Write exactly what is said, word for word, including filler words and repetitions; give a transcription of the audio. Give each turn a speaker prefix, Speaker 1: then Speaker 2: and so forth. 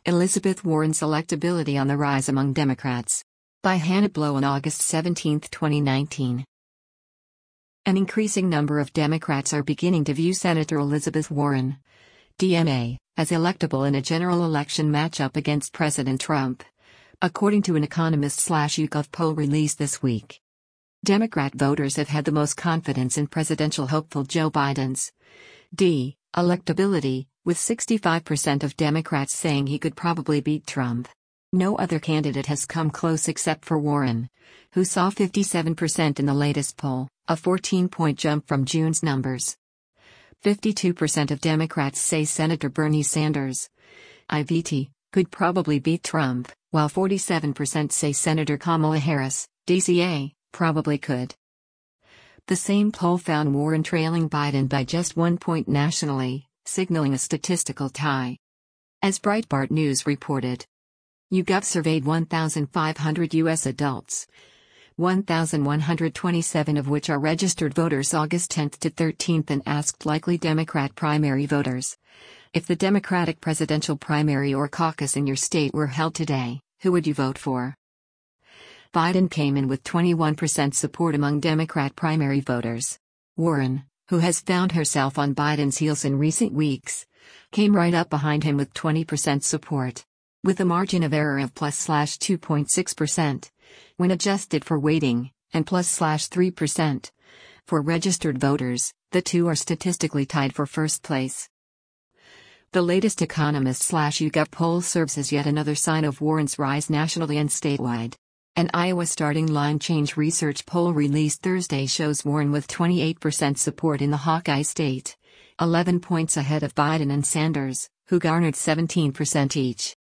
Speaker 1: Elizabeth Warren's electability on the rise among Democrats. By Hannah Blow on August seventeenth, twenty nineteen. An increasing number of Democrats are beginning to view Senator Elizabeth Warren, D M A, as electable in a general election matchup against President Trump, according to an Economist/YouGov poll released this week. Democrat voters have had the most confidence in presidential hopeful Joe Biden's D. electability, with sixty-five percent of Democrats saying he could probably beat Trump. No other candidate has come close except for Warren, who saw fifty-seven percent in the latest poll, a fourteen-point jump from June's numbers. fifty-two percent of Democrats say Senator Bernie Sanders, I V T, could probably beat Trump, while forty-seven percent say Senator Kamala Harris, D C A, probably could. The same poll found Warren trailing Biden by just one point nationally, signaling a statistical tie. As Breitbart News reported, YouGov surveyed one thousand five hundred U S adults, one thousand one hundred twenty-seven of which are registered voters, August tenth to thirteenth, and asked likely Democrat primary voters, if the Democratic presidential primary or caucus in your state were held today, who would you vote for? Biden came in with twenty-one percent support among Democrat primary voters. Warren, who has found herself on Biden's heels in recent weeks, came right up behind him with twenty percent support, with a margin of error of plus slash two point six percent, when adjusted for weighting, and plus slash three percent. For registered voters, the two are statistically tied for first place. The latest Economist/YouGov poll serves as yet another sign of Warren's rise nationally and statewide. An Iowa Starting Line Change research poll released Thursday shows Warren with twenty-eight percent support in the Hawkeye state, eleven points ahead of Biden and Sanders, who garnered seventeen percent each.